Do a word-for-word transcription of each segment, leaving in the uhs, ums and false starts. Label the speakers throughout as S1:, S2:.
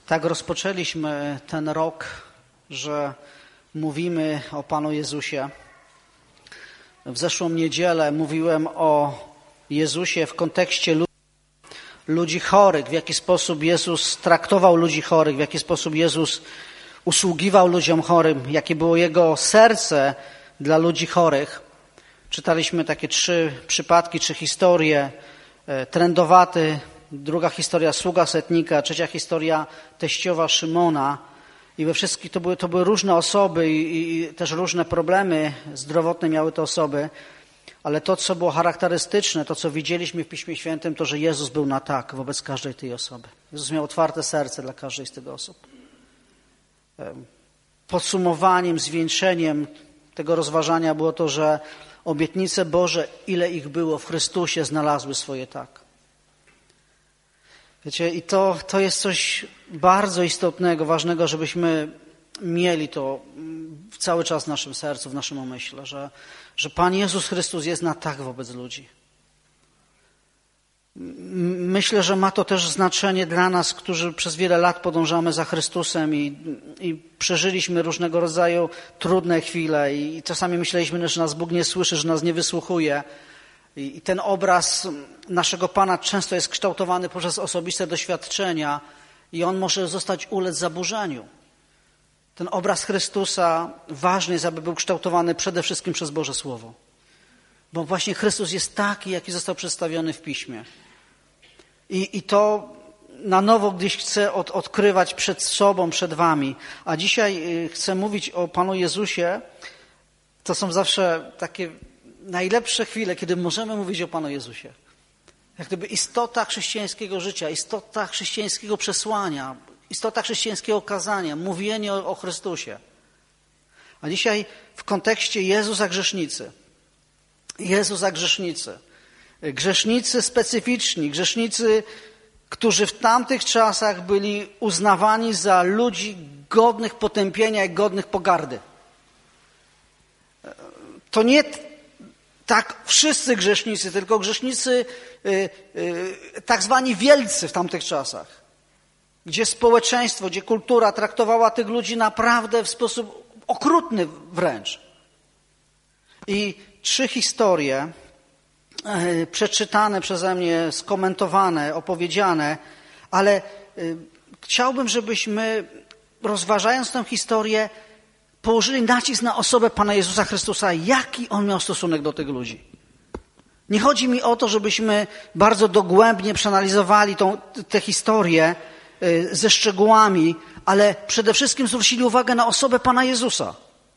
S1: Tak rozpoczęliśmy ten rok, że mówimy o Panu Jezusie. W zeszłą niedzielę mówiłem o Jezusie w kontekście ludzi chorych, w jaki sposób Jezus traktował ludzi chorych, w jaki sposób Jezus usługiwał ludziom chorym, jakie było Jego serce dla ludzi chorych. Czytaliśmy takie trzy przypadki, trzy historie. Trędowaty, druga historia sługa setnika, trzecia historia teściowa Szymona. I we wszystkich to były, to były różne osoby i, i też różne problemy zdrowotne miały te osoby. Ale to, co było charakterystyczne, to, co widzieliśmy w Piśmie Świętym, to, że Jezus był na tak wobec każdej tej osoby. Jezus miał otwarte serce dla każdej z tych osób. Podsumowaniem, zwieńczeniem tego rozważania było to, że obietnice Boże, ile ich było w Chrystusie, znalazły swoje tak. Wiecie, i to, to jest coś bardzo istotnego, ważnego, żebyśmy mieli to cały czas w naszym sercu, w naszym umyśle, że, że Pan Jezus Chrystus jest na tak wobec ludzi. Myślę, że ma to też znaczenie dla nas, którzy przez wiele lat podążamy za Chrystusem i, i przeżyliśmy różnego rodzaju trudne chwile i czasami myśleliśmy, że nas Bóg nie słyszy, że nas nie wysłuchuje. I ten obraz naszego Pana często jest kształtowany poprzez osobiste doświadczenia i on może zostać ulec zaburzeniu. Ten obraz Chrystusa ważny jest, aby był kształtowany przede wszystkim przez Boże Słowo. Bo właśnie Chrystus jest taki, jaki został przedstawiony w Piśmie. I, i to na nowo gdzieś chcę od, odkrywać przed sobą, przed wami. A dzisiaj chcę mówić o Panu Jezusie. To są zawsze takie najlepsze chwile, kiedy możemy mówić o Panu Jezusie. Jak gdyby istota chrześcijańskiego życia, istota chrześcijańskiego przesłania, istota chrześcijańskiego kazania, mówienie o, o Chrystusie. A dzisiaj w kontekście Jezusa grzesznicy. Jezusa grzesznicy. Grzesznicy specyficzni, grzesznicy, którzy w tamtych czasach byli uznawani za ludzi godnych potępienia i godnych pogardy. To nie tak wszyscy grzesznicy, tylko grzesznicy y, y, tak zwani wielcy w tamtych czasach, gdzie społeczeństwo, gdzie kultura traktowała tych ludzi naprawdę w sposób okrutny wręcz. I trzy historie y, przeczytane przeze mnie, skomentowane, opowiedziane, ale y, chciałbym, żebyśmy rozważając tę historię położyli nacisk na osobę Pana Jezusa Chrystusa, jaki On miał stosunek do tych ludzi. Nie chodzi mi o to, żebyśmy bardzo dogłębnie przeanalizowali tą, tę historię y, ze szczegółami, ale przede wszystkim zwrócili uwagę na osobę Pana Jezusa.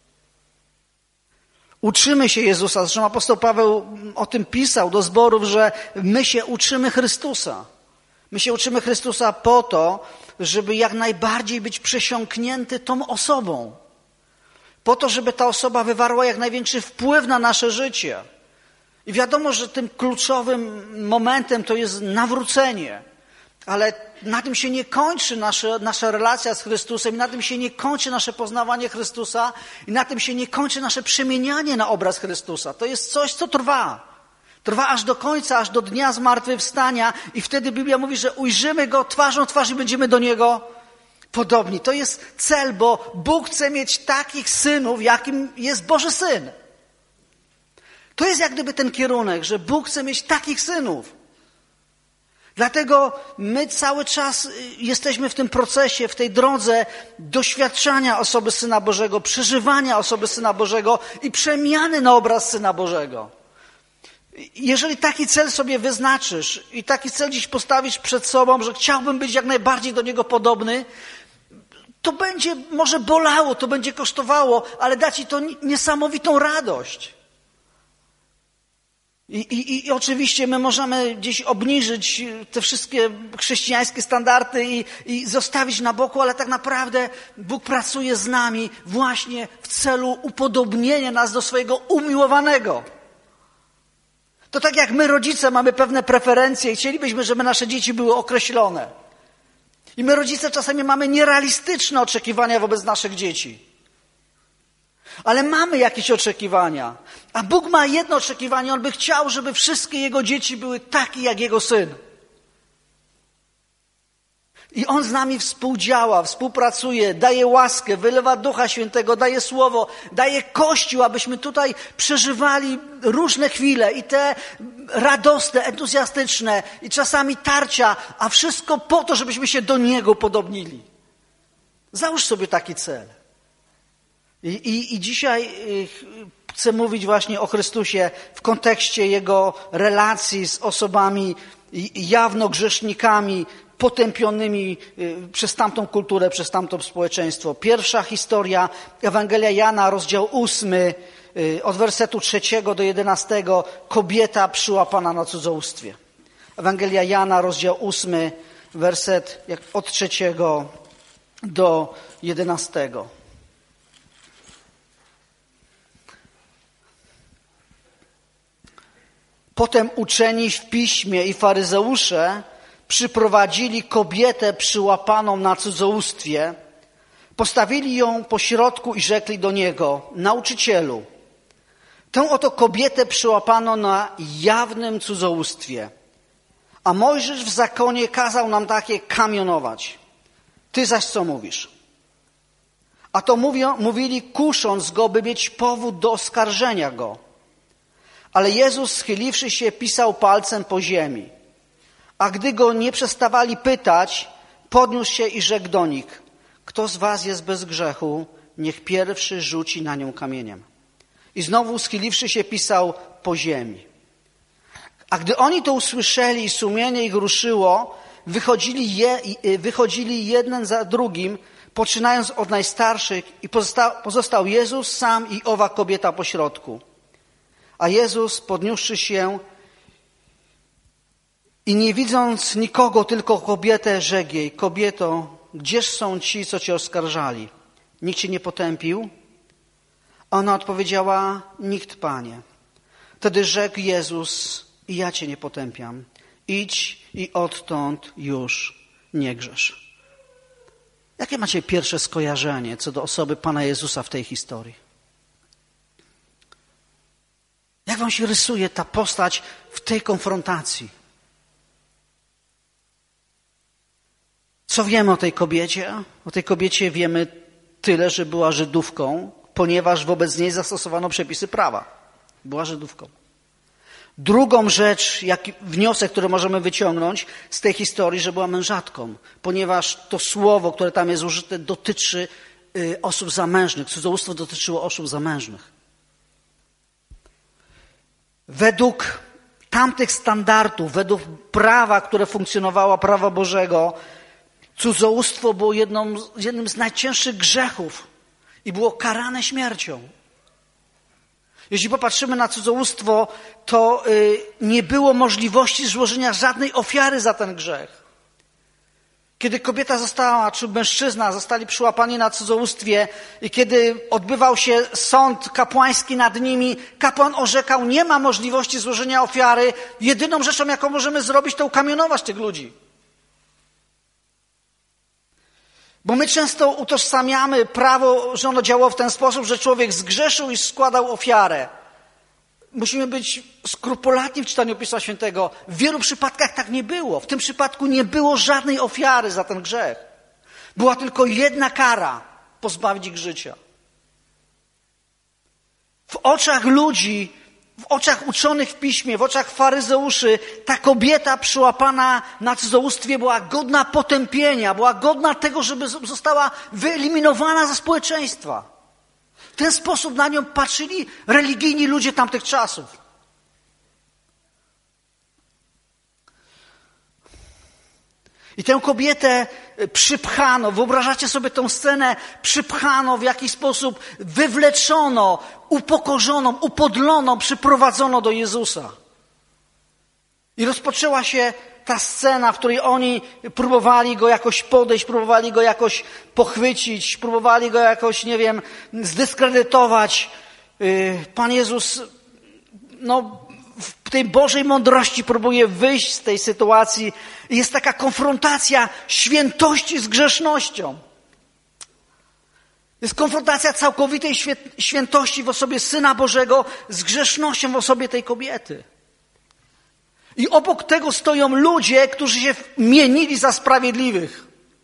S1: Uczymy się Jezusa, zresztą apostoł Paweł o tym pisał do zborów, że my się uczymy Chrystusa. My się uczymy Chrystusa po to, żeby jak najbardziej być przesiąknięty tą osobą. Po to, żeby ta osoba wywarła jak największy wpływ na nasze życie. I wiadomo, że tym kluczowym momentem to jest nawrócenie. Ale na tym się nie kończy nasza, nasza relacja z Chrystusem, i na tym się nie kończy nasze poznawanie Chrystusa, i na tym się nie kończy nasze przemienianie na obraz Chrystusa. To jest coś, co trwa. Trwa aż do końca, aż do dnia zmartwychwstania i wtedy Biblia mówi, że ujrzymy Go twarzą w twarz i będziemy do Niego podobni. To jest cel, bo Bóg chce mieć takich synów, jakim jest Boży Syn. To jest jak gdyby ten kierunek, że Bóg chce mieć takich synów. Dlatego my cały czas jesteśmy w tym procesie, w tej drodze doświadczania osoby Syna Bożego, przeżywania osoby Syna Bożego i przemiany na obraz Syna Bożego. Jeżeli taki cel sobie wyznaczysz i taki cel dziś postawisz przed sobą, że chciałbym być jak najbardziej do Niego podobny, to będzie może bolało, to będzie kosztowało, ale da Ci to niesamowitą radość. I, i, I oczywiście my możemy gdzieś obniżyć te wszystkie chrześcijańskie standardy i, i zostawić na boku, ale tak naprawdę Bóg pracuje z nami właśnie w celu upodobnienia nas do swojego umiłowanego. To tak jak my rodzice mamy pewne preferencje i chcielibyśmy, żeby nasze dzieci były określone. I my rodzice czasami mamy nierealistyczne oczekiwania wobec naszych dzieci. Ale mamy jakieś oczekiwania. A Bóg ma jedno oczekiwanie. On by chciał, żeby wszystkie Jego dzieci były takie jak Jego Syn. I On z nami współdziała, współpracuje, daje łaskę, wylewa Ducha Świętego, daje Słowo, daje Kościół, abyśmy tutaj przeżywali różne chwile i te radosne, entuzjastyczne i czasami tarcia, a wszystko po to, żebyśmy się do Niego podobnili. Załóż sobie taki cel. I, i, i dzisiaj chcę mówić właśnie o Chrystusie w kontekście Jego relacji z osobami jawno grzesznikami, potępionymi przez tamtą kulturę, przez tamto społeczeństwo. Pierwsza historia, Ewangelia Jana, rozdział ósmy, od wersetu trzeciego do jedenastego, kobieta przyłapana na cudzołóstwie. Ewangelia Jana, rozdział ósmy, werset od trzeciego do jedenastego. Potem uczeni w piśmie i faryzeusze przyprowadzili kobietę przyłapaną na cudzołóstwie, postawili ją pośrodku i rzekli do Niego: Nauczycielu, tę oto kobietę przyłapano na jawnym cudzołóstwie, a Mojżesz w zakonie kazał nam takie kamionować. Ty zaś co mówisz? A to mówią, mówili, kusząc go, by mieć powód do oskarżenia go. Ale Jezus, schyliwszy się, pisał palcem po ziemi. A gdy go nie przestawali pytać, podniósł się i rzekł do nich: Kto z was jest bez grzechu, niech pierwszy rzuci na nią kamieniem. I znowu schyliwszy się, pisał po ziemi. A gdy oni to usłyszeli i sumienie ich ruszyło, wychodzili, je, wychodzili jeden za drugim, poczynając od najstarszych, i pozostał, pozostał Jezus sam i owa kobieta pośrodku. A Jezus, podniósłszy się i nie widząc nikogo, tylko kobietę, rzekł jej: Kobieto, gdzież są ci, co cię oskarżali? Nikt cię nie potępił? Ona odpowiedziała: Nikt, Panie. Wtedy rzekł Jezus: I ja cię nie potępiam. Idź i odtąd już nie grzesz. Jakie macie pierwsze skojarzenie co do osoby Pana Jezusa w tej historii? Jak wam się rysuje ta postać w tej konfrontacji? Co wiemy o tej kobiecie? O tej kobiecie wiemy tyle, że była Żydówką, ponieważ wobec niej zastosowano przepisy prawa. Była Żydówką. Drugą rzecz, jak wniosek, który możemy wyciągnąć z tej historii, że była mężatką, ponieważ to słowo, które tam jest użyte, dotyczy y, osób zamężnych. Cudzołóstwo dotyczyło osób zamężnych. Według tamtych standardów, według prawa, które funkcjonowało, prawa Bożego, cudzołóstwo było jedną, jednym z najcięższych grzechów i było karane śmiercią. Jeśli popatrzymy na cudzołóstwo, to y, nie było możliwości złożenia żadnej ofiary za ten grzech. Kiedy kobieta została, czy mężczyzna zostali przyłapani na cudzołóstwie i kiedy odbywał się sąd kapłański nad nimi, kapłan orzekał: nie ma możliwości złożenia ofiary, jedyną rzeczą, jaką możemy zrobić, to ukamionować tych ludzi. Bo my często utożsamiamy prawo, że ono działało w ten sposób, że człowiek zgrzeszył i składał ofiarę. Musimy być skrupulatni w czytaniu Pisma Świętego. W wielu przypadkach tak nie było. W tym przypadku nie było żadnej ofiary za ten grzech. Była tylko jedna kara: pozbawić ich życia. W oczach ludzi, w oczach uczonych w Piśmie, w oczach faryzeuszy, ta kobieta przyłapana na cudzołóstwie była godna potępienia, była godna tego, żeby została wyeliminowana ze społeczeństwa. W ten sposób na nią patrzyli religijni ludzie tamtych czasów. I tę kobietę przypchano, wyobrażacie sobie tę scenę, przypchano, w jakiś sposób wywleczono, upokorzoną, upodloną, przyprowadzono do Jezusa. I rozpoczęła się ta scena, w której oni próbowali go jakoś podejść, próbowali go jakoś pochwycić, próbowali go jakoś, nie wiem, zdyskredytować. Pan Jezus, no, w tej Bożej mądrości próbuje wyjść z tej sytuacji. Jest taka konfrontacja świętości z grzesznością. Jest konfrontacja całkowitej świętości w osobie Syna Bożego z grzesznością w osobie tej kobiety. I obok tego stoją ludzie, którzy się mienili za sprawiedliwych.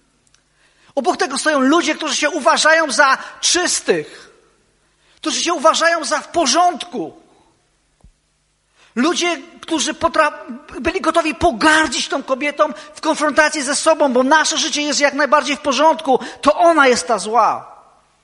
S1: Obok tego stoją ludzie, którzy się uważają za czystych, którzy się uważają za w porządku. Ludzie, którzy potra- byli gotowi pogardzić tą kobietą w konfrontacji ze sobą, bo nasze życie jest jak najbardziej w porządku, to ona jest ta zła.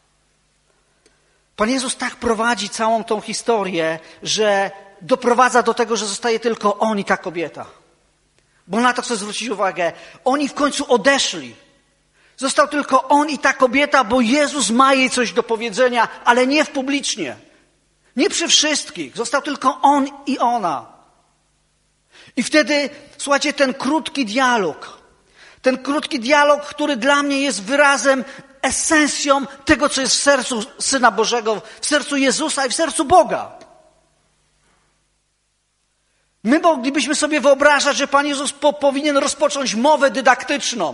S1: Pan Jezus tak prowadzi całą tą historię, że doprowadza do tego, że zostaje tylko on i ta kobieta. Bo na to chcę zwrócić uwagę. Oni w końcu odeszli. Został tylko on i ta kobieta, bo Jezus ma jej coś do powiedzenia, ale nie w publicznie. Nie przy wszystkich. Został tylko on i ona. I wtedy, słuchajcie, ten krótki dialog, ten krótki dialog, który dla mnie jest wyrazem, esencją tego, co jest w sercu Syna Bożego, w sercu Jezusa i w sercu Boga. My moglibyśmy sobie wyobrażać, że Pan Jezus po, powinien rozpocząć mowę dydaktyczną.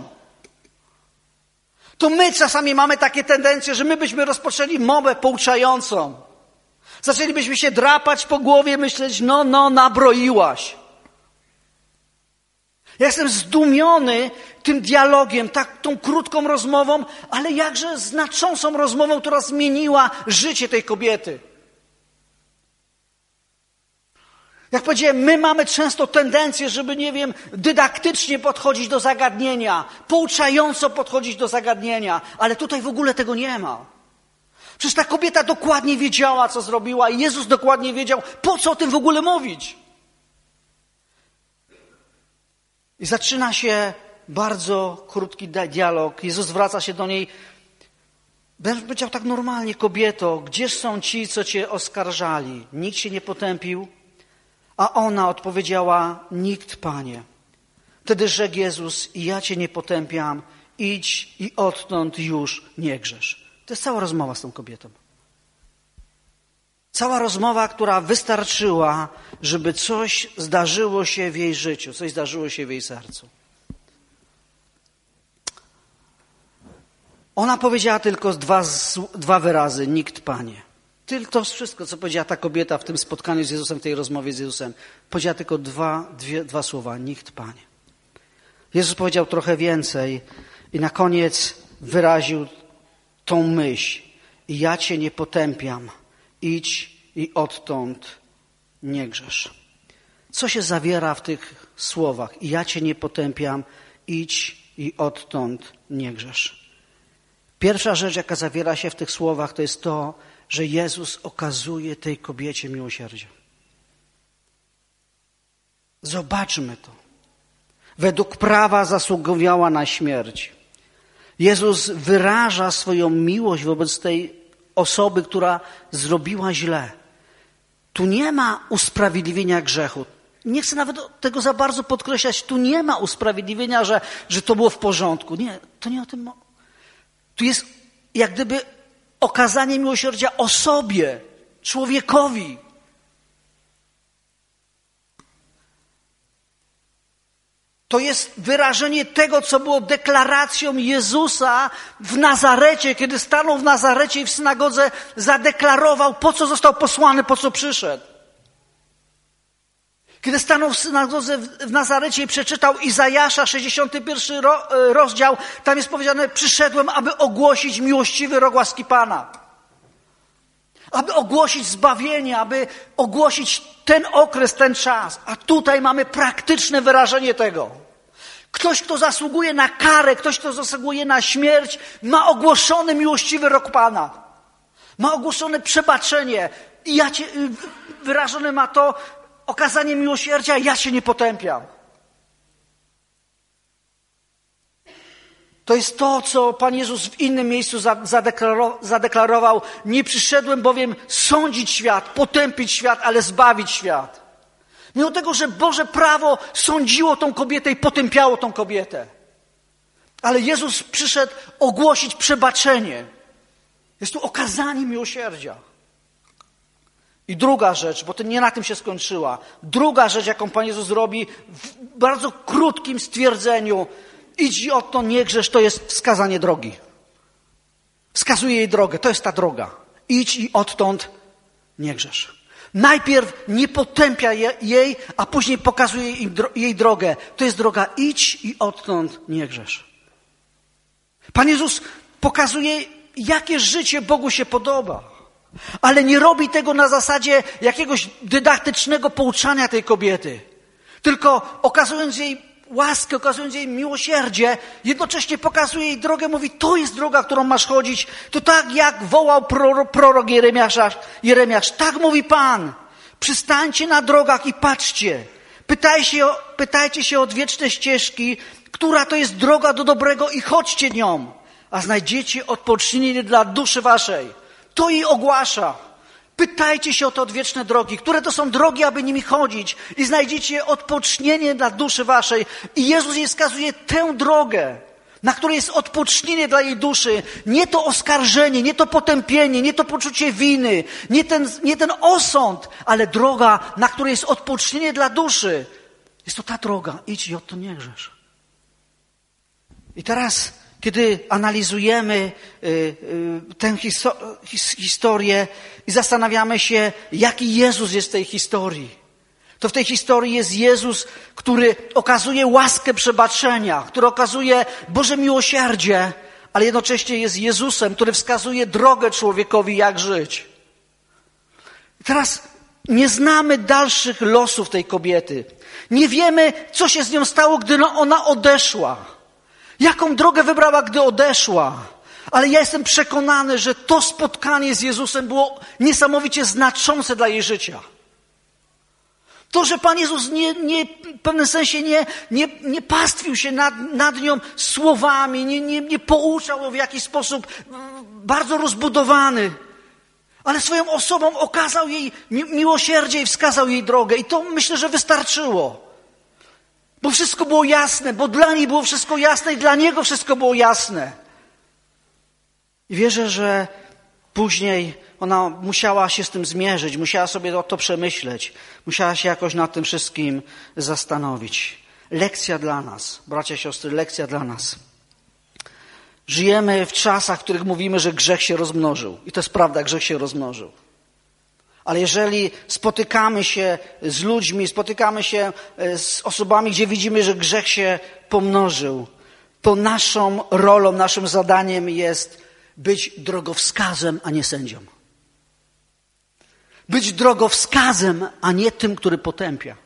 S1: To my czasami mamy takie tendencje, że my byśmy rozpoczęli mowę pouczającą. Zaczęlibyśmy się drapać po głowie, myśleć, no, no, nabroiłaś. Ja jestem zdumiony tym dialogiem, tak, tą krótką rozmową, ale jakże znaczącą rozmową, która zmieniła życie tej kobiety. Jak powiedziałem, my mamy często tendencję, żeby, nie wiem, dydaktycznie podchodzić do zagadnienia, pouczająco podchodzić do zagadnienia, ale tutaj w ogóle tego nie ma. Przecież ta kobieta dokładnie wiedziała, co zrobiła i Jezus dokładnie wiedział, po co o tym w ogóle mówić. I zaczyna się bardzo krótki dialog. Jezus zwraca się do niej. Będę powiedział tak normalnie, kobieto, gdzież są ci, co cię oskarżali? Nikt się nie potępił? A ona odpowiedziała, nikt, Panie. Wtedy rzekł Jezus, i ja cię nie potępiam, idź i odtąd już nie grzesz. To jest cała rozmowa z tą kobietą. Cała rozmowa, która wystarczyła, żeby coś zdarzyło się w jej życiu, coś zdarzyło się w jej sercu. Ona powiedziała tylko dwa, dwa wyrazy, nikt, Panie. Tylko to wszystko, co powiedziała ta kobieta w tym spotkaniu z Jezusem, w tej rozmowie z Jezusem. Powiedziała tylko dwa, dwie, dwa słowa, nikt, Panie. Jezus powiedział trochę więcej i na koniec wyraził tą myśl. I ja cię nie potępiam. Idź i odtąd nie grzesz. Co się zawiera w tych słowach? I ja cię nie potępiam. Idź i odtąd nie grzesz. Pierwsza rzecz, jaka zawiera się w tych słowach, to jest to, że Jezus okazuje tej kobiecie miłosierdzie. Zobaczmy to. Według prawa zasługiwała na śmierć. Jezus wyraża swoją miłość wobec tej osoby, która zrobiła źle. Tu nie ma usprawiedliwienia grzechu. Nie chcę nawet tego za bardzo podkreślać. Tu nie ma usprawiedliwienia, że, że to było w porządku. Nie, to nie o tym. Tu jest jak gdyby okazanie miłosierdzia osobie, człowiekowi. To jest wyrażenie tego, co było deklaracją Jezusa w Nazarecie, kiedy stanął w Nazarecie i w synagodze zadeklarował, po co został posłany, po co przyszedł. Kiedy stanął w synagodze w Nazarecie i przeczytał Izajasza, sześćdziesiąty pierwszy rozdział, tam jest powiedziane, przyszedłem, aby ogłosić miłościwy rok łaski Pana. Aby ogłosić zbawienie, aby ogłosić ten okres, ten czas. A tutaj mamy praktyczne wyrażenie tego. Ktoś, kto zasługuje na karę, ktoś, kto zasługuje na śmierć, ma ogłoszony miłościwy rok Pana. Ma ogłoszone przebaczenie. I ja cię, wyrażone ma to okazanie miłosierdzia, ja się nie potępiam. To jest to, co Pan Jezus w innym miejscu zadeklarował. Nie przyszedłem bowiem sądzić świat, potępić świat, ale zbawić świat. Mimo tego, że Boże prawo sądziło tą kobietę i potępiało tą kobietę. Ale Jezus przyszedł ogłosić przebaczenie. Jest tu okazanie miłosierdzia. I druga rzecz, bo to nie na tym się skończyła. Druga rzecz, jaką Pan Jezus robi w bardzo krótkim stwierdzeniu, idź i odtąd nie grzesz, to jest wskazanie drogi. Wskazuje jej drogę, to jest ta droga. Idź i odtąd nie grzesz. Najpierw nie potępia jej, a później pokazuje jej drogę. To jest droga, idź i odtąd nie grzesz. Pan Jezus pokazuje, jakie życie Bogu się podoba. Ale nie robi tego na zasadzie jakiegoś dydaktycznego pouczania tej kobiety. Tylko okazując jej łaskę, okazując jej miłosierdzie, jednocześnie pokazuje jej drogę, mówi, to jest droga, którą masz chodzić. To tak jak wołał prorok, prorok Jeremiasz, Jeremiasz, tak mówi Pan. Przystańcie na drogach i patrzcie. Pytaj się, pytajcie się o odwieczne ścieżki, która to jest droga do dobrego i chodźcie nią, a znajdziecie odpocznienie dla duszy waszej. To jej ogłasza. Pytajcie się o te odwieczne drogi, które to są drogi, aby nimi chodzić i znajdziecie odpocznienie dla duszy waszej. I Jezus jej wskazuje tę drogę, na której jest odpocznienie dla jej duszy. Nie to oskarżenie, nie to potępienie, nie to poczucie winy, nie ten, nie ten osąd, ale droga, na której jest odpocznienie dla duszy. Jest to ta droga. Idź i odtąd nie grzesz. I teraz, kiedy analizujemy y, y, tę histo- his- historię i zastanawiamy się, jaki Jezus jest w tej historii, to w tej historii jest Jezus, który okazuje łaskę przebaczenia, który okazuje Boże miłosierdzie, ale jednocześnie jest Jezusem, który wskazuje drogę człowiekowi, jak żyć. I teraz nie znamy dalszych losów tej kobiety. Nie wiemy, co się z nią stało, gdy ona odeszła. Jaką drogę wybrała, gdy odeszła. Ale ja jestem przekonany, że to spotkanie z Jezusem było niesamowicie znaczące dla jej życia. To, że Pan Jezus nie, nie, w pewnym sensie nie, nie, nie pastwił się nad, nad nią słowami, nie, nie, nie pouczał ją w jakiś sposób bardzo rozbudowany, ale swoją osobą okazał jej miłosierdzie i wskazał jej drogę. I to myślę, że wystarczyło. Bo wszystko było jasne, bo dla niej było wszystko jasne i dla Niego wszystko było jasne. I wierzę, że później ona musiała się z tym zmierzyć, musiała sobie to przemyśleć, musiała się jakoś nad tym wszystkim zastanowić. Lekcja dla nas, bracia, siostry, lekcja dla nas. Żyjemy w czasach, w których mówimy, że grzech się rozmnożył. I to jest prawda, grzech się rozmnożył. Ale jeżeli spotykamy się z ludźmi, spotykamy się z osobami, gdzie widzimy, że grzech się pomnożył, to naszą rolą, naszym zadaniem jest być drogowskazem, a nie sędzią. Być drogowskazem, a nie tym, który potępia.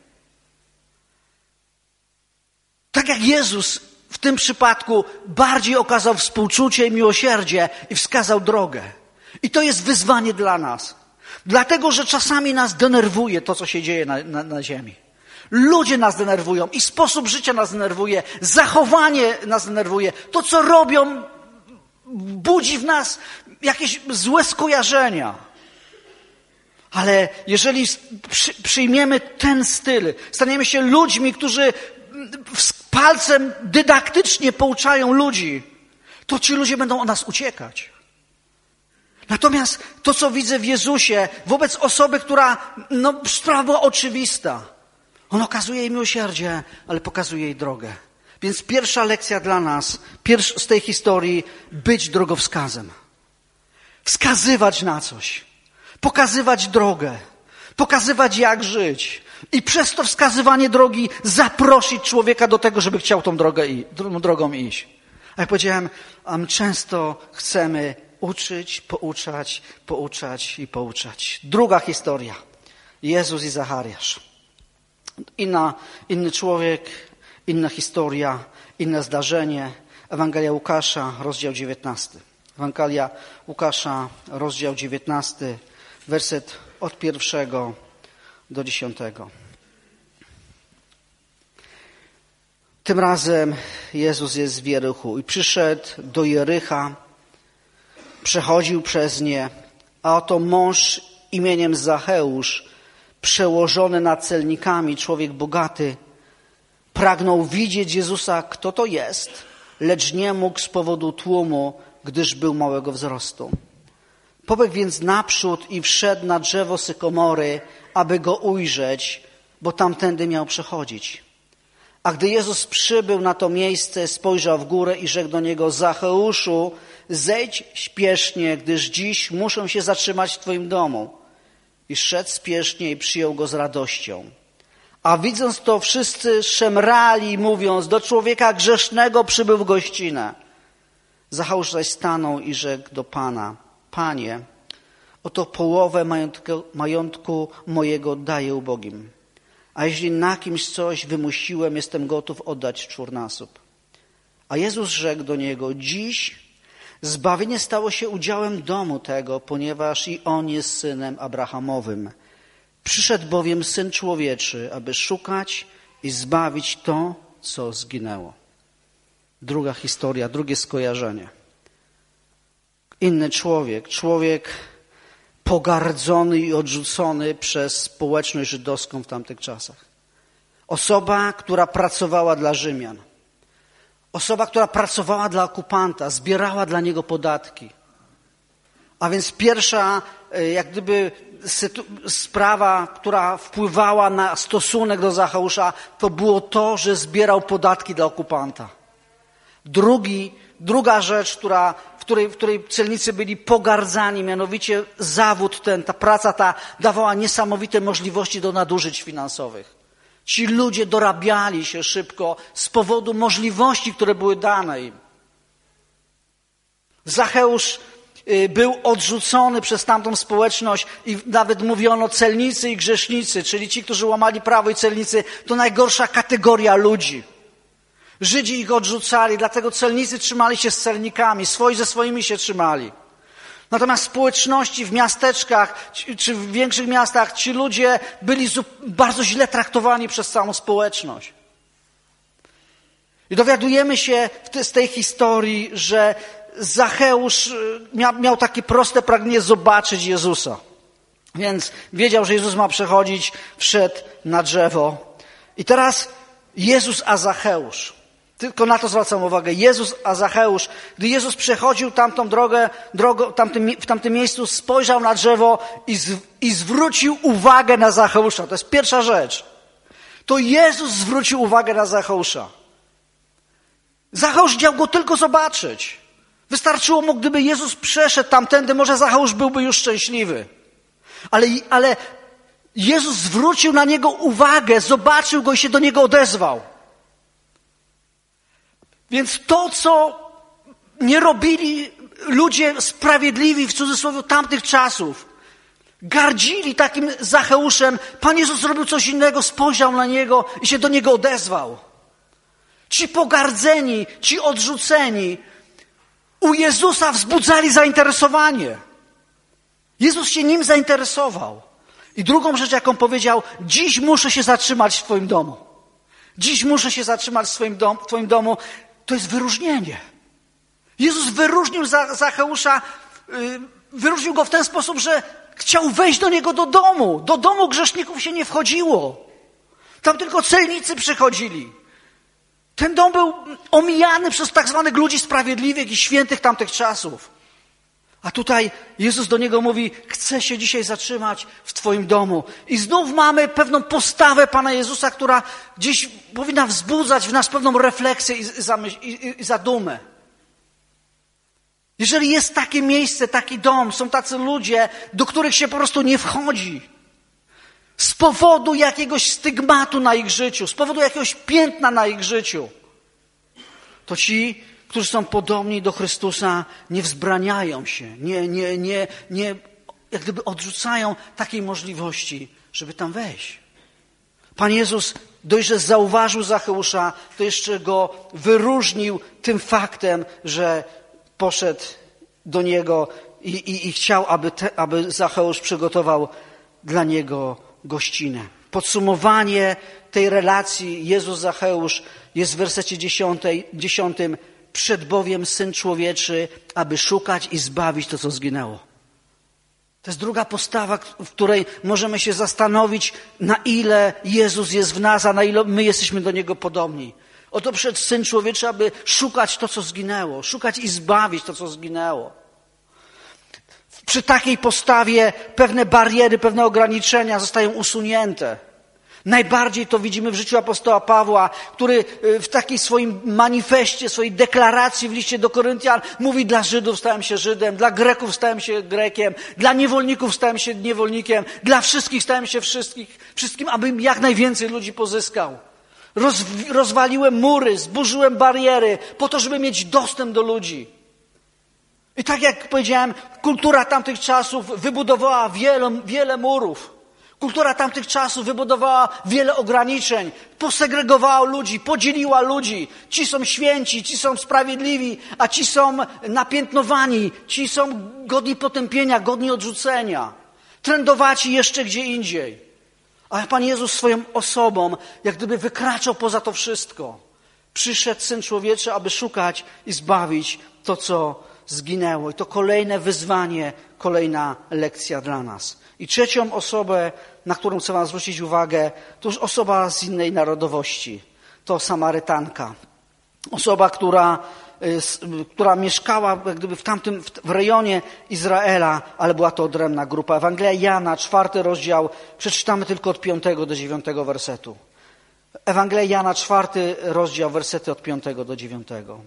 S1: Tak jak Jezus w tym przypadku bardziej okazał współczucie i miłosierdzie i wskazał drogę. I to jest wyzwanie dla nas. Dlatego, że czasami nas denerwuje to, co się dzieje na, na, na ziemi. Ludzie nas denerwują i sposób życia nas denerwuje, zachowanie nas denerwuje. To, co robią, budzi w nas jakieś złe skojarzenia. Ale jeżeli przy, przyjmiemy ten styl, staniemy się ludźmi, którzy palcem dydaktycznie pouczają ludzi, to ci ludzie będą od nas uciekać. Natomiast to, co widzę w Jezusie, wobec osoby, która, no, sprawa była oczywista. On okazuje jej miłosierdzie, ale pokazuje jej drogę. Więc pierwsza lekcja dla nas, pierwsza z tej historii, być drogowskazem. Wskazywać na coś. Pokazywać drogę. Pokazywać, jak żyć. I przez to wskazywanie drogi zaprosić człowieka do tego, żeby chciał tą drogę, tą drogą iść. A jak powiedziałem, um, często chcemy uczyć, pouczać, pouczać i pouczać. Druga historia. Jezus i Zachariasz. Inna, inny człowiek, inna historia, inne zdarzenie. Ewangelia Łukasza, rozdział dziewiętnasty. Ewangelia Łukasza, rozdział dziewiętnasty, werset od pierwszego do dziesiątego. Tym razem Jezus jest w Jerichu i przyszedł do Jericha, przechodził przez nie, a oto mąż imieniem Zacheusz, przełożony nad celnikami, człowiek bogaty, pragnął widzieć Jezusa, kto to jest, lecz nie mógł z powodu tłumu, gdyż był małego wzrostu. Pobiegł więc naprzód i wszedł na drzewo sykomory, aby go ujrzeć, bo tamtędy miał przechodzić. A gdy Jezus przybył na to miejsce, spojrzał w górę i rzekł do niego: Zacheuszu, zejdź śpiesznie, gdyż dziś muszę się zatrzymać w twoim domu. I szedł spiesznie i przyjął go z radością. A widząc to, wszyscy szemrali, mówiąc: do człowieka grzesznego przybył w gościnę. Zacheusz zaś stanął i rzekł do Pana: Panie, oto połowę majątku, majątku mojego daję ubogim, a jeśli na kimś coś wymusiłem, jestem gotów oddać czwórnasób. A Jezus rzekł do niego: dziś zbawienie stało się udziałem domu tego, ponieważ i on jest synem Abrahamowym. Przyszedł bowiem Syn Człowieczy, aby szukać i zbawić to, co zginęło. Druga historia, drugie skojarzenie. Inny człowiek, człowiek pogardzony i odrzucony przez społeczność żydowską w tamtych czasach. Osoba, która pracowała dla Rzymian. Osoba, która pracowała dla okupanta, zbierała dla niego podatki. A więc pierwsza, jak gdyby, sprawa, która wpływała na stosunek do Zacheusza, to było to, że zbierał podatki dla okupanta. Drugi, druga rzecz, która, w, której, w której celnicy byli pogardzani, mianowicie zawód ten, ta praca ta dawała niesamowite możliwości do nadużyć finansowych. Ci ludzie dorabiali się szybko z powodu możliwości, które były dane im. Zacheusz był odrzucony przez tamtą społeczność i nawet mówiono celnicy i grzesznicy, czyli ci, którzy łamali prawo, i celnicy, to najgorsza kategoria ludzi. Żydzi ich odrzucali, dlatego celnicy trzymali się z celnikami, swoi ze swoimi się trzymali. Natomiast w społeczności, w miasteczkach czy w większych miastach ci ludzie byli bardzo źle traktowani przez całą społeczność. I dowiadujemy się z tej historii, że Zacheusz miał takie proste pragnienie zobaczyć Jezusa. Więc wiedział, że Jezus ma przechodzić, wszedł na drzewo. I teraz Jezus a Zacheusz. Tylko na to zwracam uwagę. Jezus a Zacheusz. Gdy Jezus przechodził tamtą drogę, drogę tamtym, w tamtym miejscu, spojrzał na drzewo i, z, i zwrócił uwagę na Zacheusza. To jest pierwsza rzecz. To Jezus zwrócił uwagę na Zacheusza. Zacheusz chciał go tylko zobaczyć. Wystarczyło mu, gdyby Jezus przeszedł tamtędy, może Zacheusz byłby już szczęśliwy. Ale, ale Jezus zwrócił na niego uwagę, zobaczył go i się do niego odezwał. Więc to, co nie robili ludzie sprawiedliwi, w cudzysłowie, tamtych czasów, gardzili takim Zacheuszem, Pan Jezus zrobił coś innego, spojrzał na niego i się do niego odezwał. Ci pogardzeni, ci odrzuceni u Jezusa wzbudzali zainteresowanie. Jezus się nim zainteresował. I drugą rzecz, jaką powiedział: dziś muszę się zatrzymać w Twoim domu. Dziś muszę się zatrzymać w swoim dom, w Twoim domu. To jest wyróżnienie. Jezus wyróżnił Zacheusza, wyróżnił go w ten sposób, że chciał wejść do niego do domu. Do domu grzeszników się nie wchodziło. Tam tylko celnicy przychodzili. Ten dom był omijany przez tak zwanych ludzi sprawiedliwych i świętych tamtych czasów. A tutaj Jezus do niego mówi: chcę się dzisiaj zatrzymać w Twoim domu. I znów mamy pewną postawę Pana Jezusa, która gdzieś powinna wzbudzać w nas pewną refleksję i, zamyśl, i, i zadumę. Jeżeli jest takie miejsce, taki dom, są tacy ludzie, do których się po prostu nie wchodzi, z powodu jakiegoś stygmatu na ich życiu, z powodu jakiegoś piętna na ich życiu, to ci, którzy są podobni do Chrystusa, nie wzbraniają się, nie, nie, nie, nie, jak gdyby odrzucają takiej możliwości, żeby tam wejść. Pan Jezus dość, że zauważył Zacheusza, to jeszcze go wyróżnił tym faktem, że poszedł do niego i, i, i chciał, aby, te, aby Zacheusz przygotował dla niego gościnę. Podsumowanie tej relacji Jezus-Zacheusz jest w wersecie dziesiątym. Przed bowiem Syn Człowieczy, aby szukać i zbawić to, co zginęło. To jest druga postawa, w której możemy się zastanowić, na ile Jezus jest w nas, a na ile my jesteśmy do Niego podobni. Oto przyszedł Syn Człowieczy, aby szukać to, co zginęło. Szukać i zbawić to, co zginęło. Przy takiej postawie pewne bariery, pewne ograniczenia zostają usunięte. Najbardziej to widzimy w życiu apostoła Pawła, który w takiej swoim manifestie, swojej deklaracji w liście do Koryntian mówi: dla Żydów stałem się Żydem, dla Greków stałem się Grekiem, dla niewolników stałem się niewolnikiem, dla wszystkich stałem się wszystkich, wszystkim, abym jak najwięcej ludzi pozyskał. Roz, rozwaliłem mury, zburzyłem bariery po to, żeby mieć dostęp do ludzi. I tak jak powiedziałem, kultura tamtych czasów wybudowała wiele, wiele murów. Kultura tamtych czasów wybudowała wiele ograniczeń, posegregowała ludzi, podzieliła ludzi. Ci są święci, ci są sprawiedliwi, a ci są napiętnowani, ci są godni potępienia, godni odrzucenia. Trędowaci jeszcze gdzie indziej. Ale Pan Jezus swoją osobą jak gdyby wykraczał poza to wszystko. Przyszedł Syn Człowieczy, aby szukać i zbawić to, co zginęło. I to kolejne wyzwanie, kolejna lekcja dla nas. I trzecią osobę, na którą chcę wam zwrócić uwagę, to już osoba z innej narodowości. To Samarytanka. Osoba, która, która mieszkała jak gdyby w tamtym, w rejonie Izraela, ale była to odrębna grupa. Ewangelia Jana, czwarty rozdział, przeczytamy tylko od piątego do dziewiątego wersetu. Ewangelia Jana, czwarty rozdział, wersety od piątego do dziewiątego.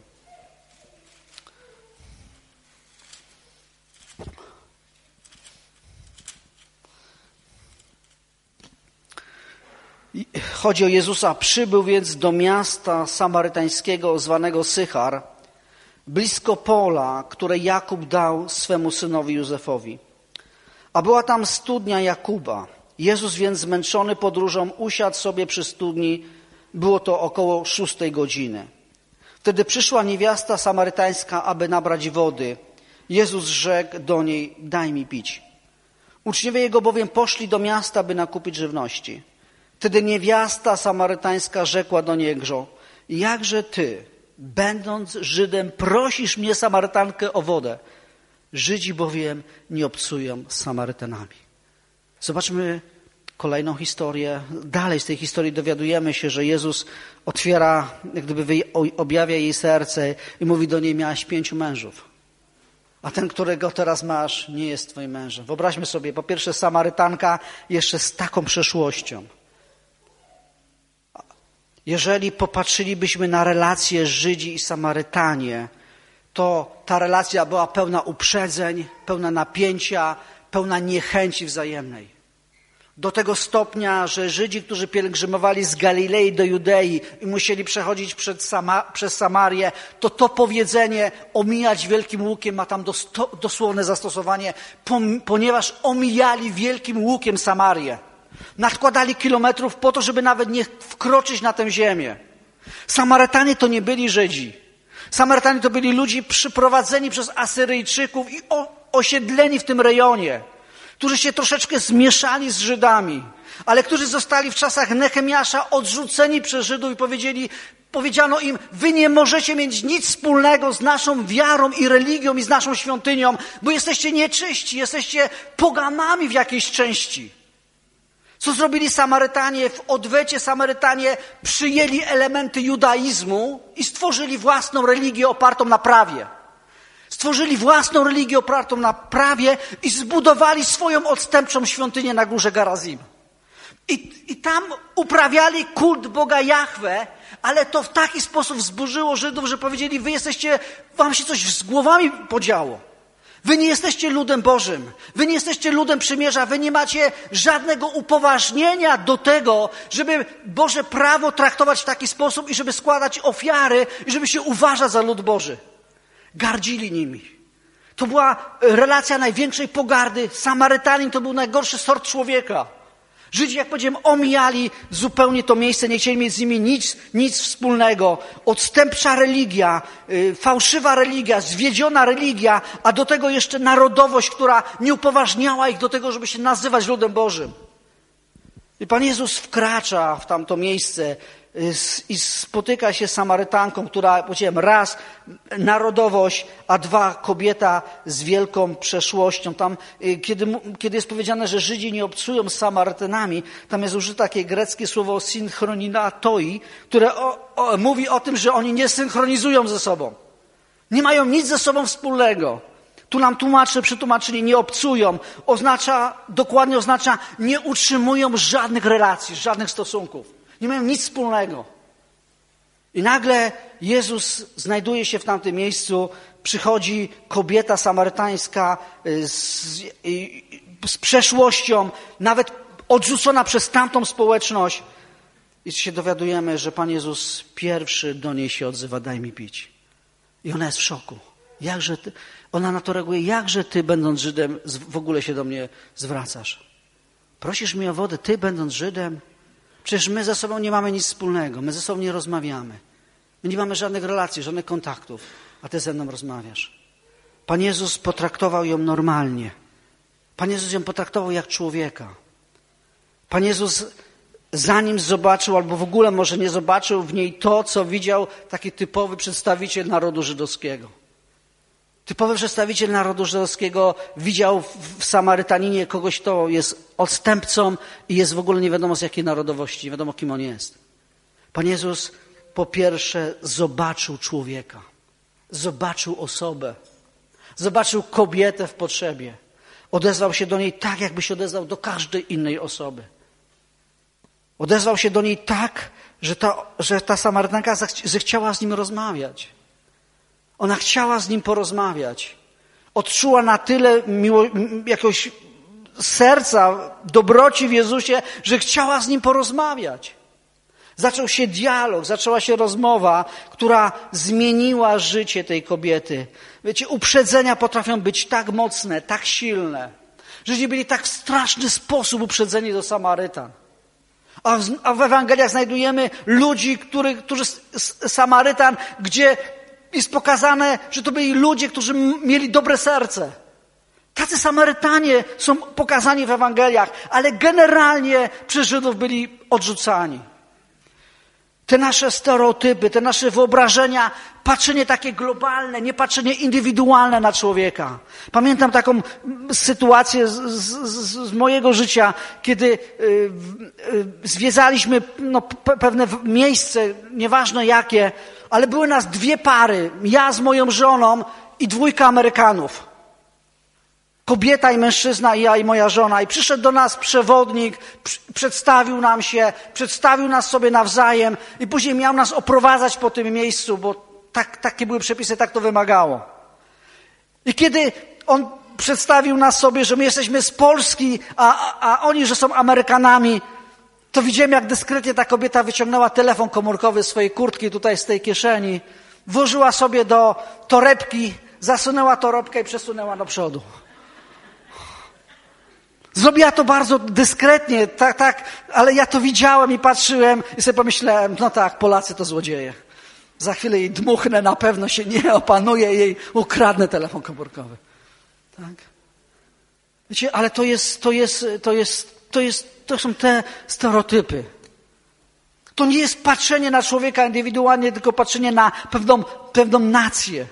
S1: Chodzi o Jezusa. Przybył więc do miasta samarytańskiego zwanego Sychar, blisko pola, które Jakub dał swemu synowi Józefowi. A była tam studnia Jakuba. Jezus więc zmęczony podróżą usiadł sobie przy studni. Było to około szóstej godziny. Wtedy przyszła niewiasta samarytańska, aby nabrać wody. Jezus rzekł do niej: daj mi pić. Uczniowie Jego bowiem poszli do miasta, by nakupić żywności. Wtedy niewiasta samarytańska rzekła do Niego: jakże Ty, będąc Żydem, prosisz mnie, Samarytankę, o wodę? Żydzi bowiem nie obcują z Samarytanami. Zobaczmy kolejną historię. Dalej z tej historii dowiadujemy się, że Jezus otwiera, jak gdyby objawia jej serce i mówi do niej: miałaś pięciu mężów, a ten, którego teraz masz, nie jest twoim mężem. Wyobraźmy sobie, po pierwsze, Samarytanka jeszcze z taką przeszłością. Jeżeli popatrzylibyśmy na relacje Żydzi i Samarytanie, to ta relacja była pełna uprzedzeń, pełna napięcia, pełna niechęci wzajemnej. Do tego stopnia, że Żydzi, którzy pielgrzymowali z Galilei do Judei i musieli przechodzić przed Sama, przez Samarię, to to powiedzenie omijać wielkim łukiem ma tam dosto, dosłowne zastosowanie, ponieważ omijali wielkim łukiem Samarię. Nadkładali kilometrów po to, żeby nawet nie wkroczyć na tę ziemię. Samarytanie to nie byli Żydzi. Samarytanie to byli ludzie przyprowadzeni przez Asyryjczyków i osiedleni w tym rejonie, którzy się troszeczkę zmieszali z Żydami, ale którzy zostali w czasach Nehemiasza odrzuceni przez Żydów i powiedzieli, powiedziano im: wy nie możecie mieć nic wspólnego z naszą wiarą i religią i z naszą świątynią, bo jesteście nieczyści, jesteście poganami w jakiejś części. Co zrobili Samarytanie? W odwecie Samarytanie przyjęli elementy judaizmu i stworzyli własną religię opartą na prawie. Stworzyli własną religię opartą na prawie i zbudowali swoją odstępczą świątynię na górze Garazim. I, I tam uprawiali kult Boga Jahwe, ale to w taki sposób wzburzyło Żydów, że powiedzieli: wy jesteście, wam się coś z głowami podziało. Wy nie jesteście ludem Bożym, wy nie jesteście ludem przymierza, wy nie macie żadnego upoważnienia do tego, żeby Boże prawo traktować w taki sposób i żeby składać ofiary i żeby się uważać za lud Boży. Gardzili nimi. To była relacja największej pogardy. Samarytanin to był najgorszy sort człowieka. Żydzi, jak powiedziałem, omijali zupełnie to miejsce, nie chcieli mieć z nimi nic, nic wspólnego. Odstępcza religia, yy, fałszywa religia, zwiedziona religia, a do tego jeszcze narodowość, która nie upoważniała ich do tego, żeby się nazywać ludem Bożym. I Pan Jezus wkracza w tamto miejsce i spotyka się z Samarytanką, która, powiedziałem, raz narodowość, a dwa kobieta z wielką przeszłością. Tam, kiedy, kiedy jest powiedziane, że Żydzi nie obcują z Samarytanami, tam jest użyte takie greckie słowo synchroninatoi, które o, o, mówi o tym, że oni nie synchronizują ze sobą. Nie mają nic ze sobą wspólnego. Tu nam tłumacze przetłumaczyli: nie obcują. Oznacza, dokładnie oznacza, nie utrzymują żadnych relacji, żadnych stosunków. Nie mają nic wspólnego. I nagle Jezus znajduje się w tamtym miejscu, przychodzi kobieta samarytańska z, z przeszłością, nawet odrzucona przez tamtą społeczność. I się dowiadujemy, że Pan Jezus pierwszy do niej się odzywa: daj mi pić. I ona jest w szoku. Jakże ty? Ona na to reaguje, jakże ty, będąc Żydem, w ogóle się do mnie zwracasz? Prosisz mnie o wodę, ty, będąc Żydem? Przecież my ze sobą nie mamy nic wspólnego, my ze sobą nie rozmawiamy. My nie mamy żadnych relacji, żadnych kontaktów, a ty ze mną rozmawiasz. Pan Jezus potraktował ją normalnie. Pan Jezus ją potraktował jak człowieka. Pan Jezus, zanim zobaczył, albo w ogóle może nie zobaczył w niej to, co widział taki typowy przedstawiciel narodu żydowskiego. Typowy przedstawiciel narodu żydowskiego widział w Samarytaninie kogoś, kto jest odstępcą i jest w ogóle nie wiadomo z jakiej narodowości, nie wiadomo kim on jest. Pan Jezus po pierwsze zobaczył człowieka, zobaczył osobę, zobaczył kobietę w potrzebie. Odezwał się do niej tak, jakby się odezwał do każdej innej osoby. Odezwał się do niej tak, że ta, że ta Samarytanka zechciała z nim rozmawiać. Ona chciała z nim porozmawiać. Odczuła na tyle miło, jakiegoś serca, dobroci w Jezusie, że chciała z nim porozmawiać. Zaczął się dialog, zaczęła się rozmowa, która zmieniła życie tej kobiety. Wiecie, uprzedzenia potrafią być tak mocne, tak silne. Żydzi byli tak w straszny sposób uprzedzeni do Samarytan. A w, a w Ewangeliach znajdujemy ludzi, który, którzy z Samarytan, gdzie jest pokazane, że to byli ludzie, którzy mieli dobre serce. Tacy Samarytanie są pokazani w Ewangeliach, ale generalnie przez Żydów byli odrzucani. Te nasze stereotypy, te nasze wyobrażenia, patrzenie takie globalne, nie patrzenie indywidualne na człowieka. Pamiętam taką sytuację z, z, z mojego życia, kiedy y, y, zwiedzaliśmy no, pe, pewne miejsce, nieważne jakie, ale były nas dwie pary, ja z moją żoną i dwójka Amerykanów. Kobieta i mężczyzna, i ja i moja żona. I przyszedł do nas przewodnik, przedstawił nam się, przedstawił nas sobie nawzajem i później miał nas oprowadzać po tym miejscu, bo tak, takie były przepisy, tak to wymagało. I kiedy on przedstawił nas sobie, że my jesteśmy z Polski, a, a, a oni, że są Amerykanami, to widziałem, jak dyskretnie ta kobieta wyciągnęła telefon komórkowy z swojej kurtki tutaj z tej kieszeni, włożyła sobie do torebki, zasunęła torebkę i przesunęła do przodu. Zrobiła to bardzo dyskretnie, tak, tak, ale ja to widziałem i patrzyłem i sobie pomyślałem, no tak, Polacy to złodzieje. Za chwilę jej dmuchnę, na pewno się nie opanuję i jej ukradnę telefon komórkowy. Tak? Wiecie, ale to jest, to jest, to jest, to jest, to są te stereotypy. To nie jest patrzenie na człowieka indywidualnie, tylko patrzenie na pewną, pewną nację.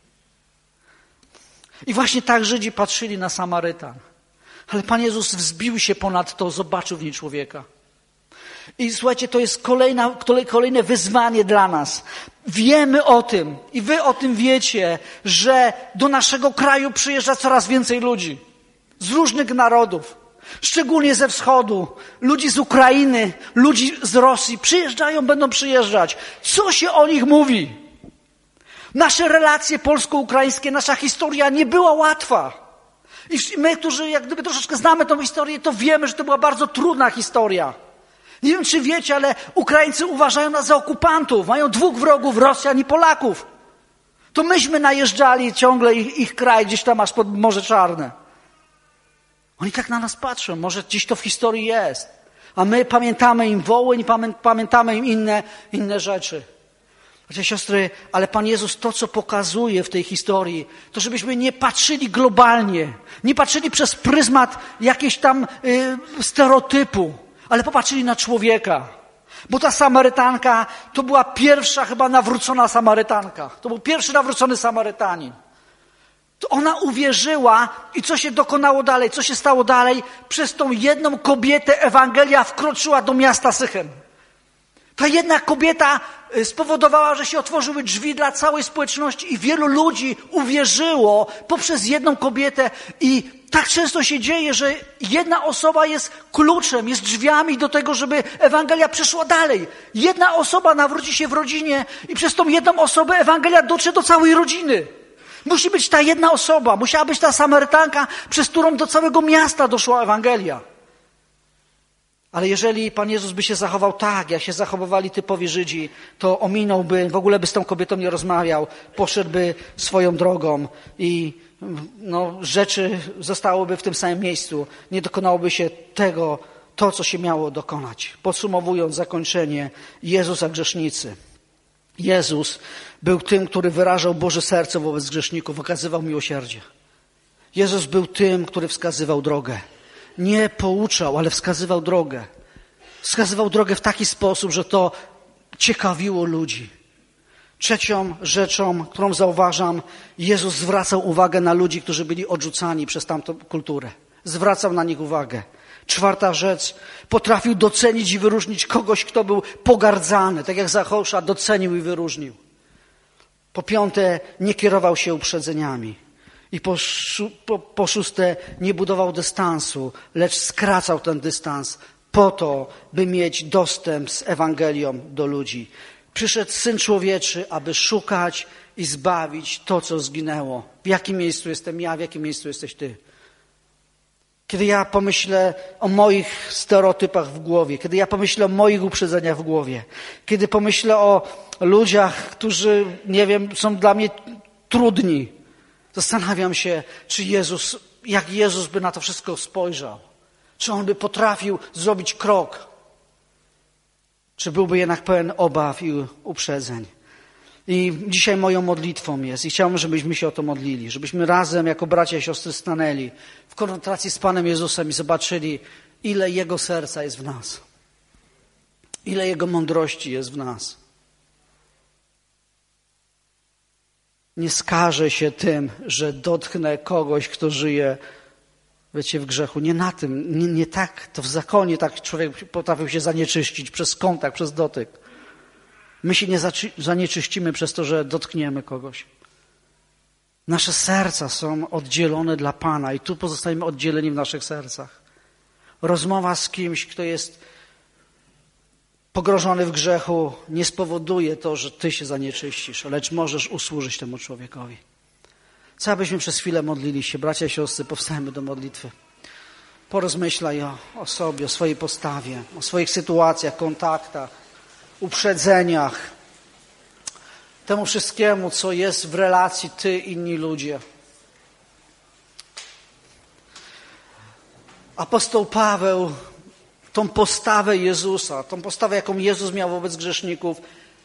S1: I właśnie tak Żydzi patrzyli na Samarytan. Ale Pan Jezus wzbił się ponad to, zobaczył w niej człowieka. I słuchajcie, to jest kolejna, kolejne wyzwanie dla nas. Wiemy o tym i wy o tym wiecie, że do naszego kraju przyjeżdża coraz więcej ludzi. Z różnych narodów. Szczególnie ze wschodu. Ludzi z Ukrainy, ludzi z Rosji. Przyjeżdżają, będą przyjeżdżać. Co się o nich mówi? Nasze relacje polsko-ukraińskie, nasza historia nie była łatwa. I my, którzy jak gdyby troszeczkę znamy tą historię, to wiemy, że to była bardzo trudna historia. Nie wiem, czy wiecie, ale Ukraińcy uważają nas za okupantów. Mają dwóch wrogów, Rosjan i Polaków. To myśmy najeżdżali ciągle ich, ich kraj gdzieś tam aż pod Morze Czarne. Oni tak na nas patrzą. Może gdzieś to w historii jest. A my pamiętamy im Wołyń, pamiętamy im inne, inne rzeczy. Bracia, siostry, ale Pan Jezus to, co pokazuje w tej historii, to żebyśmy nie patrzyli globalnie, nie patrzyli przez pryzmat jakiegoś tam y, stereotypu, ale popatrzyli na człowieka. Bo ta Samarytanka to była pierwsza chyba nawrócona Samarytanka. To był pierwszy nawrócony Samarytanin. To ona uwierzyła i co się dokonało dalej, co się stało dalej? Przez tą jedną kobietę Ewangelia wkroczyła do miasta Sychem. Ta jedna kobieta spowodowała, że się otworzyły drzwi dla całej społeczności i wielu ludzi uwierzyło poprzez jedną kobietę. I tak często się dzieje, że jedna osoba jest kluczem, jest drzwiami do tego, żeby Ewangelia przeszła dalej. Jedna osoba nawróci się w rodzinie i przez tą jedną osobę Ewangelia dotrze do całej rodziny. Musi być ta jedna osoba, musiała być ta Samarytanka, przez którą do całego miasta doszła Ewangelia. Ale jeżeli Pan Jezus by się zachował tak, jak się zachowywali typowi Żydzi, to ominąłby, w ogóle by z tą kobietą nie rozmawiał, poszedłby swoją drogą i no, rzeczy zostałyby w tym samym miejscu. Nie dokonałoby się tego, to, co się miało dokonać. Podsumowując zakończenie, Jezus a grzesznicy. Jezus był tym, który wyrażał Boże serce wobec grzeszników, okazywał miłosierdzie. Jezus był tym, który wskazywał drogę. Nie pouczał, ale wskazywał drogę. Wskazywał drogę w taki sposób, że to ciekawiło ludzi. Trzecią rzeczą, którą zauważam, Jezus zwracał uwagę na ludzi, którzy byli odrzucani przez tamtą kulturę. Zwracał na nich uwagę. Czwarta rzecz, potrafił docenić i wyróżnić kogoś, kto był pogardzany, tak jak Zacheusza docenił i wyróżnił. Po piąte, nie kierował się uprzedzeniami. I po, po, po szóste, nie budował dystansu, lecz skracał ten dystans po to, by mieć dostęp z Ewangelią do ludzi. Przyszedł Syn Człowieczy, aby szukać i zbawić to, co zginęło. W jakim miejscu jestem ja, w jakim miejscu jesteś ty? Kiedy ja pomyślę o moich stereotypach w głowie, kiedy ja pomyślę o moich uprzedzeniach w głowie, kiedy pomyślę o ludziach, którzy, nie wiem, są dla mnie trudni, zastanawiam się, czy Jezus, jak Jezus by na to wszystko spojrzał. Czy On by potrafił zrobić krok? Czy byłby jednak pełen obaw i uprzedzeń? I dzisiaj moją modlitwą jest, i chciałbym, żebyśmy się o to modlili, żebyśmy razem jako bracia i siostry stanęli w konfrontacji z Panem Jezusem i zobaczyli, ile Jego serca jest w nas. Ile Jego mądrości jest w nas. Nie skażę się tym, że dotknę kogoś, kto żyje, wiecie, w grzechu. Nie na tym, nie, nie tak, to w zakonie tak człowiek potrafił się zanieczyścić przez kontakt, przez dotyk. My się nie zanieczyścimy przez to, że dotkniemy kogoś. Nasze serca są oddzielone dla Pana i tu pozostajemy oddzieleni w naszych sercach. Rozmowa z kimś, kto jest pogrążony w grzechu, nie spowoduje to, że ty się zanieczyścisz, lecz możesz usłużyć temu człowiekowi. Co abyśmy przez chwilę modlili się, bracia i siostry, powstajemy do modlitwy. Porozmyślaj o, o sobie, o swojej postawie, o swoich sytuacjach, kontaktach, uprzedzeniach, temu wszystkiemu, co jest w relacji ty, inni ludzie. Apostoł Paweł tą postawę Jezusa, tą postawę, jaką Jezus miał wobec grzeszników,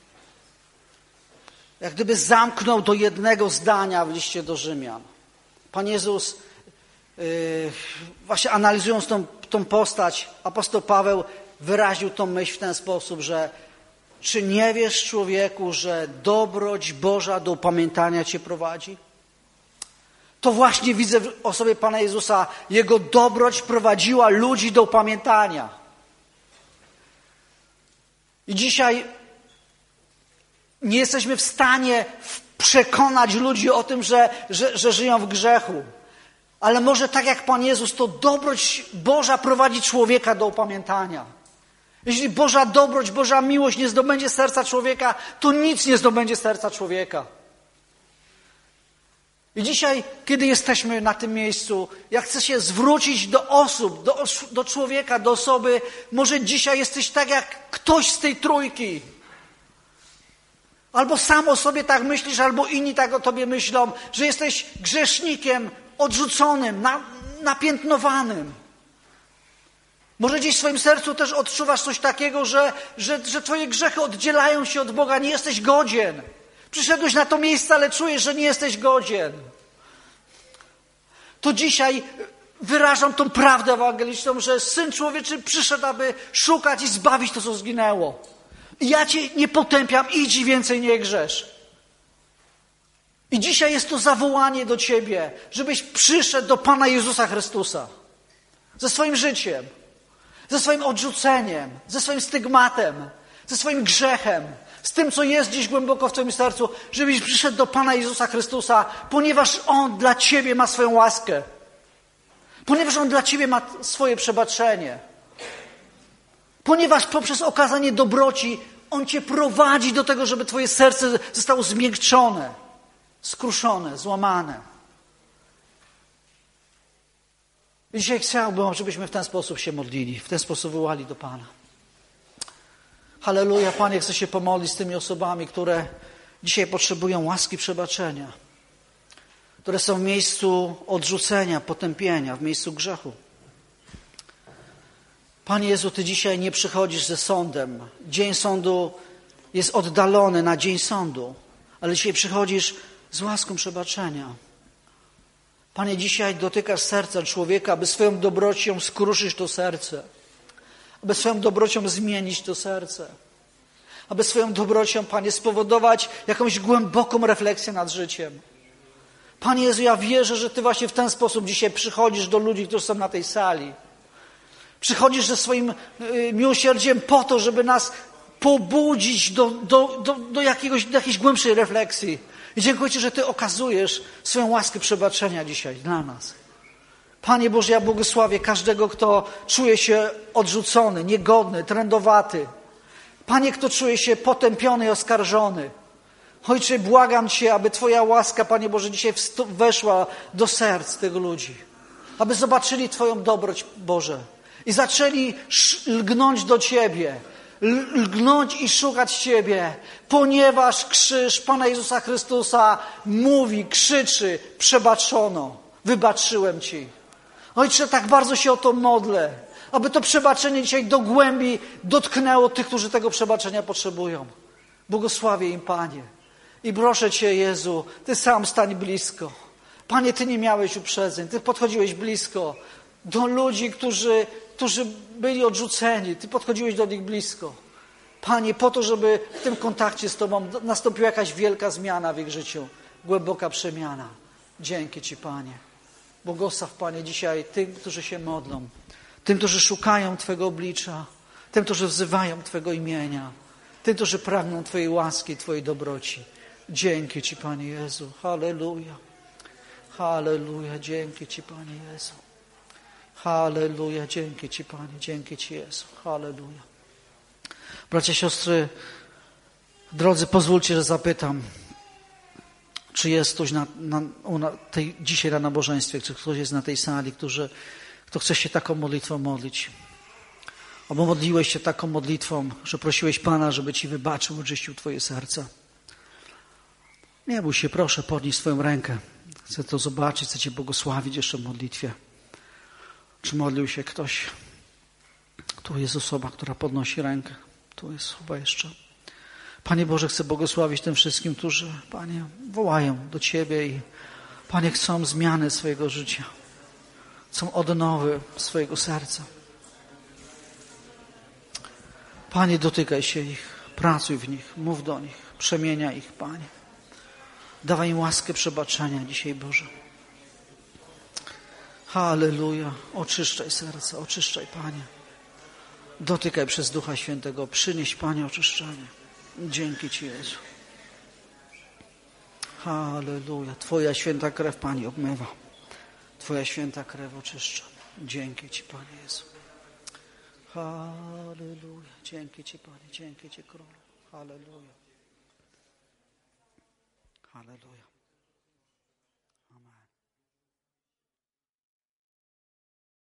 S1: jak gdyby zamknął do jednego zdania w liście do Rzymian. Pan Jezus, yy, właśnie analizując tą, tą postać, apostoł Paweł wyraził tą myśl w ten sposób, że czy nie wiesz, człowieku, że dobroć Boża do upamiętania cię prowadzi? To właśnie widzę w osobie Pana Jezusa. Jego dobroć prowadziła ludzi do upamiętania. I dzisiaj nie jesteśmy w stanie przekonać ludzi o tym, że, że, że żyją w grzechu. Ale może tak jak Pan Jezus, to dobroć Boża prowadzi człowieka do upamiętania. Jeśli Boża dobroć, Boża miłość nie zdobędzie serca człowieka, to nic nie zdobędzie serca człowieka. I dzisiaj, kiedy jesteśmy na tym miejscu, ja chcę się zwrócić do osób, do, do człowieka, do osoby. Może dzisiaj jesteś tak jak ktoś z tej trójki. Albo sam o sobie tak myślisz, albo inni tak o tobie myślą, że jesteś grzesznikiem odrzuconym, na, napiętnowanym. Może gdzieś w swoim sercu też odczuwasz coś takiego, że, że, że twoje grzechy oddzielają się od Boga, nie jesteś godzien. Przyszedłeś na to miejsce, ale czujesz, że nie jesteś godzien. To dzisiaj wyrażam tą prawdę ewangeliczną, że Syn Człowieczy przyszedł, aby szukać i zbawić to, co zginęło. I ja cię nie potępiam, idź i więcej nie grzesz. I dzisiaj jest to zawołanie do ciebie, żebyś przyszedł do Pana Jezusa Chrystusa. Ze swoim życiem, ze swoim odrzuceniem, ze swoim stygmatem, ze swoim grzechem, z tym, co jest gdzieś głęboko w twoim sercu, żebyś przyszedł do Pana Jezusa Chrystusa, ponieważ On dla ciebie ma swoją łaskę. Ponieważ On dla ciebie ma swoje przebaczenie. Ponieważ poprzez okazanie dobroci On cię prowadzi do tego, żeby twoje serce zostało zmiękczone, skruszone, złamane. I dzisiaj chciałbym, żebyśmy w ten sposób się modlili, w ten sposób wołali do Pana. Halleluja, Panie, chcę się pomodlić z tymi osobami, które dzisiaj potrzebują łaski przebaczenia, które są w miejscu odrzucenia, potępienia, w miejscu grzechu. Panie Jezu, Ty dzisiaj nie przychodzisz ze sądem. Dzień sądu jest oddalony na dzień sądu, ale dzisiaj przychodzisz z łaską przebaczenia. Panie, dzisiaj dotykasz serca człowieka, aby swoją dobrocią skruszyć to serce, aby swoją dobrocią zmienić to serce, aby swoją dobrocią, Panie, spowodować jakąś głęboką refleksję nad życiem. Panie Jezu, ja wierzę, że Ty właśnie w ten sposób dzisiaj przychodzisz do ludzi, którzy są na tej sali. Przychodzisz ze swoim miłosierdziem po to, żeby nas pobudzić do, do, do, do, jakiegoś, do jakiejś głębszej refleksji. I dziękuję Ci, że Ty okazujesz swoją łaskę przebaczenia dzisiaj dla nas. Panie Boże, ja błogosławię każdego, kto czuje się odrzucony, niegodny, trędowaty. Panie, kto czuje się potępiony i oskarżony. Ojcze, błagam Cię, aby Twoja łaska, Panie Boże, dzisiaj weszła do serc tych ludzi. Aby zobaczyli Twoją dobroć, Boże. I zaczęli lgnąć do Ciebie. Lgnąć i szukać Ciebie. Ponieważ krzyż Pana Jezusa Chrystusa mówi, krzyczy, przebaczono. Wybaczyłem Ci. Ojcze, tak bardzo się o to modlę. Aby to przebaczenie dzisiaj do głębi dotknęło tych, którzy tego przebaczenia potrzebują. Błogosławię im, Panie. I proszę Cię, Jezu, Ty sam stań blisko. Panie, Ty nie miałeś uprzedzeń. Ty podchodziłeś blisko do ludzi, którzy, którzy byli odrzuceni. Ty podchodziłeś do nich blisko. Panie, po to, żeby w tym kontakcie z Tobą nastąpiła jakaś wielka zmiana w ich życiu. Głęboka przemiana. Dzięki Ci, Panie. Błogosław, Panie, dzisiaj tym, którzy się modlą. Tym, którzy szukają Twego oblicza. Tym, którzy wzywają Twego imienia. Tym, którzy pragną Twojej łaski, Twojej dobroci. Dzięki Ci, Panie Jezu. Halleluja. Halleluja. Dzięki Ci, Panie Jezu. Halleluja. Dzięki Ci, Panie. Dzięki Ci, Jezu. Halleluja. Bracia, siostry, drodzy, pozwólcie, że zapytam, czy jest ktoś na, na, na tej, dzisiaj na nabożeństwie, czy ktoś jest na tej sali, którzy, kto chce się taką modlitwą modlić. Albo modliłeś się taką modlitwą, że prosiłeś Pana, żeby Ci wybaczył, oczyścił Twoje serce. Nie bój się, proszę, podnieś swoją rękę. Chcę to zobaczyć, chcę Cię błogosławić jeszcze w modlitwie. Czy modlił się ktoś? Tu jest osoba, która podnosi rękę. Tu jest osoba jeszcze. Panie Boże, chcę błogosławić tym wszystkim, którzy, Panie, wołają do Ciebie i, Panie, chcą zmiany swojego życia. Chcą odnowy swojego serca. Panie, dotykaj się ich, pracuj w nich, mów do nich, przemieniaj ich, Panie. Dawaj im łaskę przebaczenia dzisiaj, Boże. Halleluja. Oczyszczaj serce, oczyszczaj, Panie. Dotykaj przez Ducha Świętego. Przynieś, Panie, oczyszczenie. Dzięki Ci, Jezu. Halleluja. Twoja święta krew, Panie, obmywa. Twoja święta krew oczyszcza. Dzięki Ci, Panie Jezu. Halleluja. Dzięki Ci, Panie. Dzięki Ci, Królu. Halleluja. Halleluja.